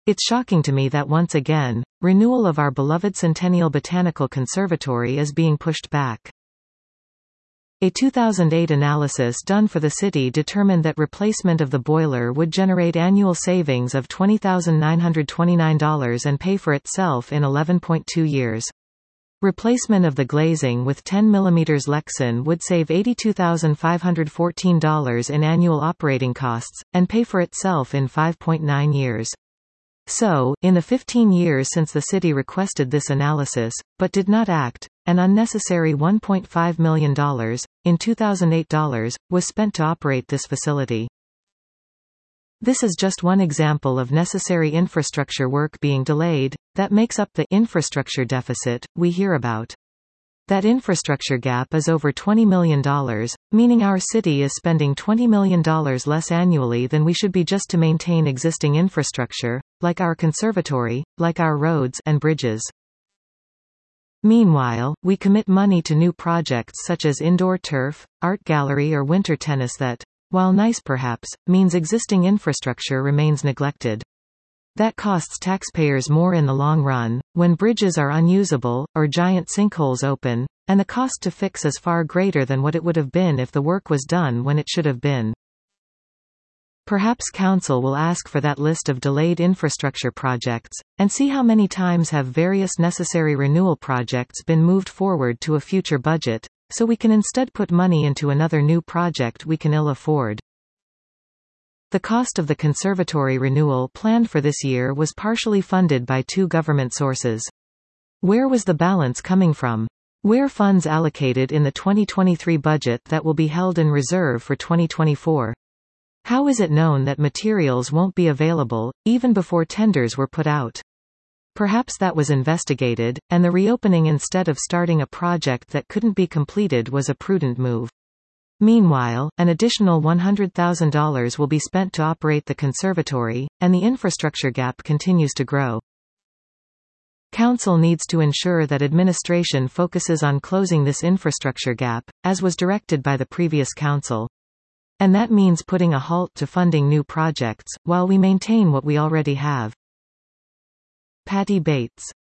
It's shocking to me that once again, renewal of our beloved Centennial Botanical Conservatory is being pushed back. A 2008 analysis done for the city determined that replacement of the boiler would generate annual savings of $20,929 and pay for itself in 11.2 years. Replacement of the glazing with 10 mm Lexan would save $82,514 in annual operating costs, and pay for itself in 5.9 years. So, in the 15 years since the city requested this analysis, but did not act, an unnecessary $1.5 million, in 2008 dollars, was spent to operate this facility. This is just one example of necessary infrastructure work being delayed, that makes up the infrastructure deficit we hear about. That infrastructure gap is over $20 million, meaning our city is spending $20 million less annually than we should be just to maintain existing infrastructure, like our conservatory, like our roads and bridges. Meanwhile, we commit money to new projects such as indoor turf, art gallery or winter tennis that, while nice perhaps, means existing infrastructure remains neglected. That costs taxpayers more in the long run, when bridges are unusable, or giant sinkholes open, and the cost to fix is far greater than what it would have been if the work was done when it should have been. Perhaps Council will ask for that list of delayed infrastructure projects, and see how many times have various necessary renewal projects been moved forward to a future budget, so we can instead put money into another new project we can ill afford. The cost of the conservatory renewal planned for this year was partially funded by two government sources. Where was the balance coming from? Were funds allocated in the 2023 budget that will be held in reserve for 2024? How is it known that materials won't be available, even before tenders were put out? Perhaps that was investigated, and the reopening instead of starting a project that couldn't be completed was a prudent move. Meanwhile, an additional $100,000 will be spent to operate the conservatory, and the infrastructure gap continues to grow. Council needs to ensure that administration focuses on closing this infrastructure gap, as was directed by the previous council. And that means putting a halt to funding new projects, while we maintain what we already have. Patty Bates.